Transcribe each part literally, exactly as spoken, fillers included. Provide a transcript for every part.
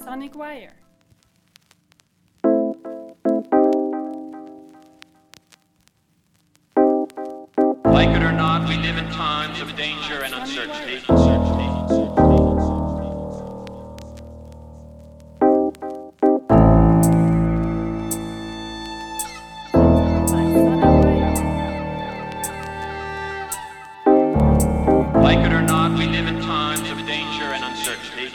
Sonic Wire. Like it or not, we live in times of danger and uncertainty. Like it or not, we live in times of danger and uncertainty.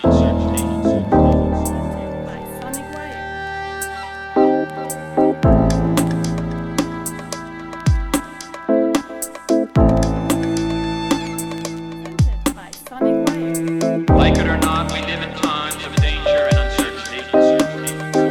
Like it or not, we live in times of danger and uncertainty.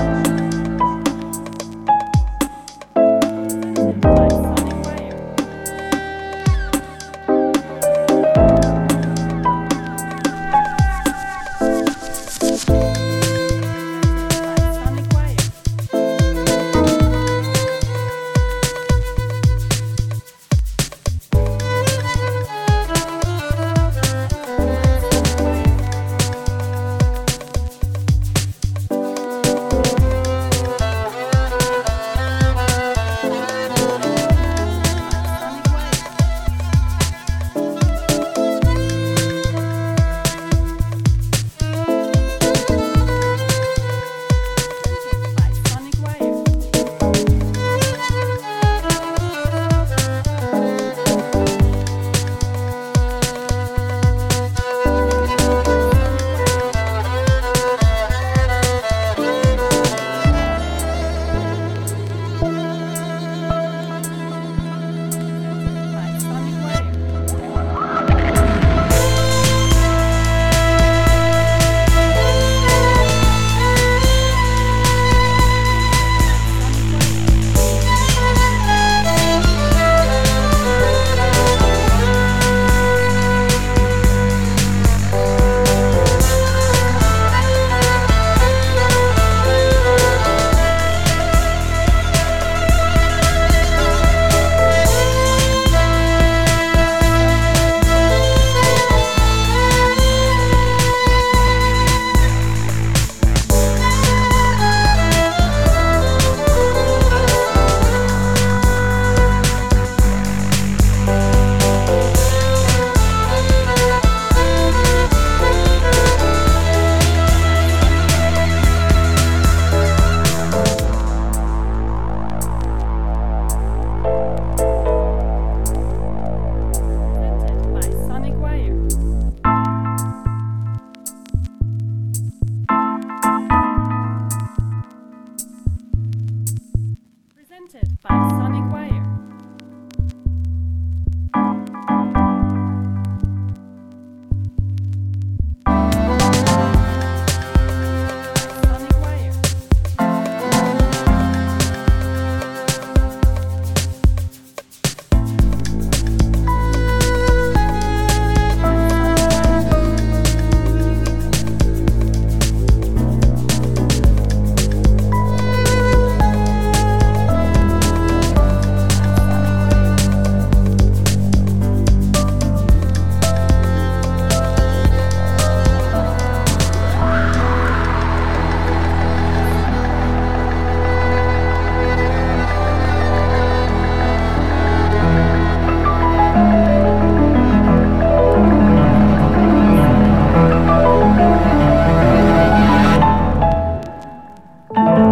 Presented by Sonic Wire.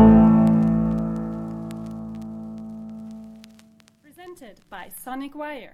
Presented by Sonic Wire.